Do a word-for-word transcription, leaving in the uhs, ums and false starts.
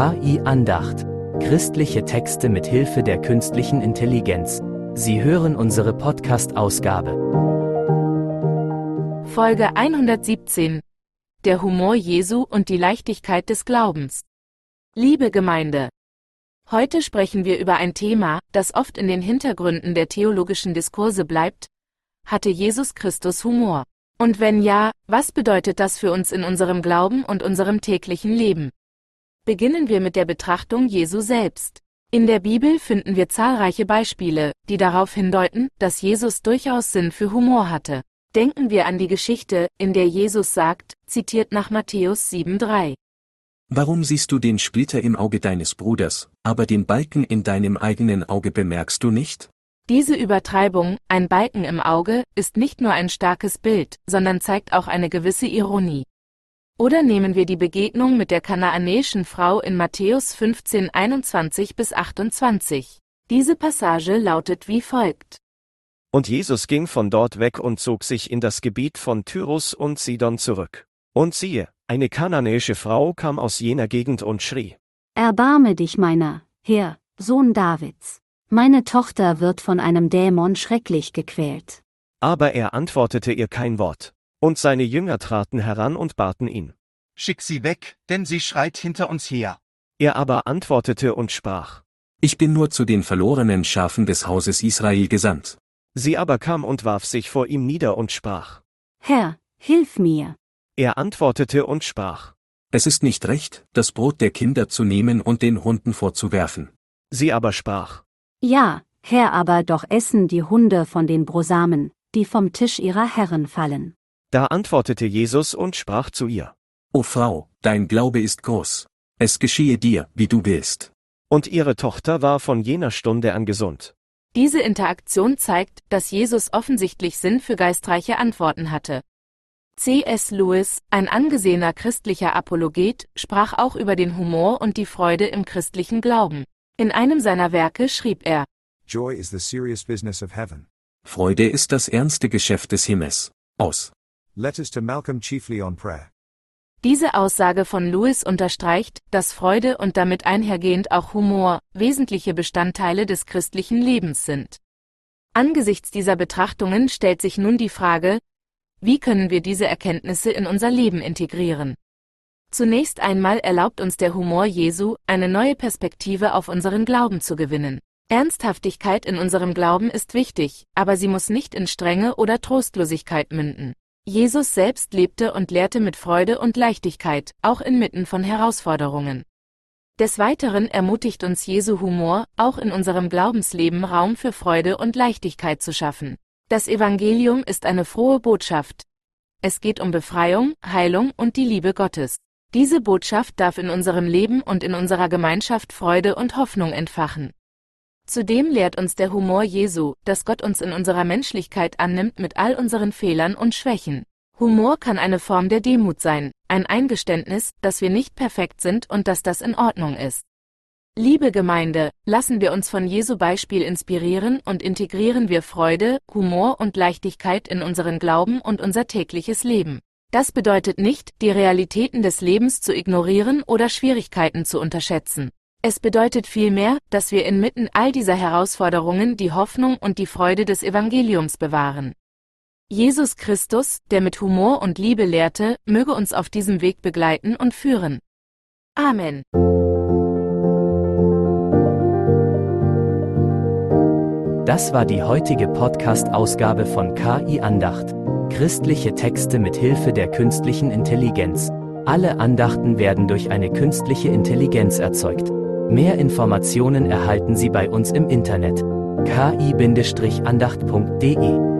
K I-Andacht. Christliche Texte mit Hilfe der künstlichen Intelligenz. Sie hören unsere Podcast-Ausgabe. Folge hundertsiebzehn. Der Humor Jesu und die Leichtigkeit des Glaubens. Liebe Gemeinde, heute sprechen wir über ein Thema, das oft in den Hintergründen der theologischen Diskurse bleibt. Hatte Jesus Christus Humor? Und wenn ja, was bedeutet das für uns in unserem Glauben und unserem täglichen Leben? Beginnen wir mit der Betrachtung Jesu selbst. In der Bibel finden wir zahlreiche Beispiele, die darauf hindeuten, dass Jesus durchaus Sinn für Humor hatte. Denken wir an die Geschichte, in der Jesus sagt, zitiert nach Matthäus sieben drei. Warum siehst du den Splitter im Auge deines Bruders, aber den Balken in deinem eigenen Auge bemerkst du nicht? Diese Übertreibung, ein Balken im Auge, ist nicht nur ein starkes Bild, sondern zeigt auch eine gewisse Ironie. Oder nehmen wir die Begegnung mit der kanaanäischen Frau in Matthäus fünfzehn einundzwanzig bis achtundzwanzig. Diese Passage lautet wie folgt. Und Jesus ging von dort weg und zog sich in das Gebiet von Tyrus und Sidon zurück. Und siehe, eine kanaanäische Frau kam aus jener Gegend und schrie: Erbarme dich meiner, Herr, Sohn Davids. Meine Tochter wird von einem Dämon schrecklich gequält. Aber er antwortete ihr kein Wort. Und seine Jünger traten heran und baten ihn: Schick sie weg, denn sie schreit hinter uns her. Er aber antwortete und sprach: Ich bin nur zu den verlorenen Schafen des Hauses Israel gesandt. Sie aber kam und warf sich vor ihm nieder und sprach: Herr, hilf mir. Er antwortete und sprach: Es ist nicht recht, das Brot der Kinder zu nehmen und den Hunden vorzuwerfen. Sie aber sprach: Ja, Herr, aber doch essen die Hunde von den Brosamen, die vom Tisch ihrer Herren fallen. Da antwortete Jesus und sprach zu ihr: O Frau, dein Glaube ist groß. Es geschehe dir, wie du willst. Und ihre Tochter war von jener Stunde an gesund. Diese Interaktion zeigt, dass Jesus offensichtlich Sinn für geistreiche Antworten hatte. C S Lewis, ein angesehener christlicher Apologet, sprach auch über den Humor und die Freude im christlichen Glauben. In einem seiner Werke schrieb er: Joy is the serious business of heaven. Freude ist das ernste Geschäft des Himmels. Aus Letters to Malcolm chiefly on prayer. Diese Aussage von Lewis unterstreicht, dass Freude und damit einhergehend auch Humor wesentliche Bestandteile des christlichen Lebens sind. Angesichts dieser Betrachtungen stellt sich nun die Frage: Wie können wir diese Erkenntnisse in unser Leben integrieren? Zunächst einmal erlaubt uns der Humor Jesu, eine neue Perspektive auf unseren Glauben zu gewinnen. Ernsthaftigkeit in unserem Glauben ist wichtig, aber sie muss nicht in Strenge oder Trostlosigkeit münden. Jesus selbst lebte und lehrte mit Freude und Leichtigkeit, auch inmitten von Herausforderungen. Des Weiteren ermutigt uns Jesu Humor, auch in unserem Glaubensleben Raum für Freude und Leichtigkeit zu schaffen. Das Evangelium ist eine frohe Botschaft. Es geht um Befreiung, Heilung und die Liebe Gottes. Diese Botschaft darf in unserem Leben und in unserer Gemeinschaft Freude und Hoffnung entfachen. Zudem lehrt uns der Humor Jesu, dass Gott uns in unserer Menschlichkeit annimmt mit all unseren Fehlern und Schwächen. Humor kann eine Form der Demut sein, ein Eingeständnis, dass wir nicht perfekt sind und dass das in Ordnung ist. Liebe Gemeinde, lassen wir uns von Jesu Beispiel inspirieren und integrieren wir Freude, Humor und Leichtigkeit in unseren Glauben und unser tägliches Leben. Das bedeutet nicht, die Realitäten des Lebens zu ignorieren oder Schwierigkeiten zu unterschätzen. Es bedeutet vielmehr, dass wir inmitten all dieser Herausforderungen die Hoffnung und die Freude des Evangeliums bewahren. Jesus Christus, der mit Humor und Liebe lehrte, möge uns auf diesem Weg begleiten und führen. Amen. Das war die heutige Podcast-Ausgabe von K I-Andacht. Christliche Texte mit Hilfe der künstlichen Intelligenz. Alle Andachten werden durch eine künstliche Intelligenz erzeugt. Mehr Informationen erhalten Sie bei uns im Internet. k i Bindestrich andacht punkt de